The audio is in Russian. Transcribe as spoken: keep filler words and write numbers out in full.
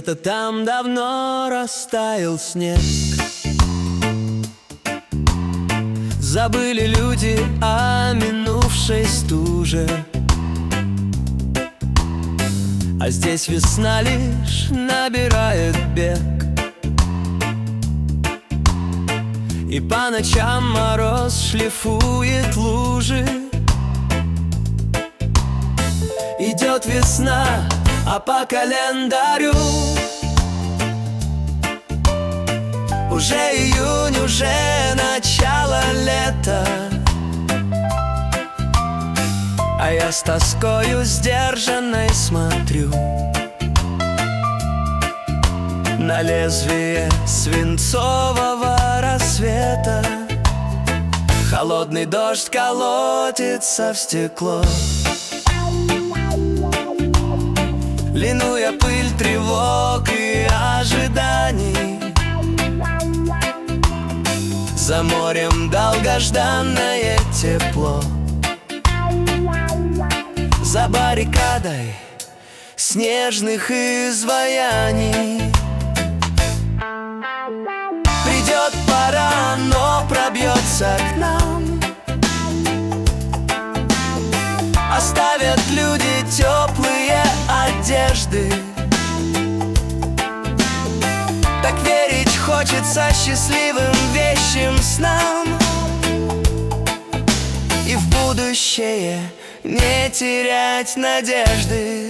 Где-то там давно растаял снег. Забыли люди о минувшей стуже, а здесь весна лишь набирает бег. И по ночам мороз шлифует лужи. Идет весна, а по календарю уже июнь, уже начало лета. А я с тоскою сдержанной смотрю на лезвие свинцового рассвета. Холодный дождь колотится в стекло, линуя пыль тревог и ожиданий. За морем долгожданное тепло, за баррикадой снежных изваяний. Придет пора, но пробьется к нам. Оставят люди теплые одежды. Так верить хочется счастливым вещим снам. И в будущее не терять надежды.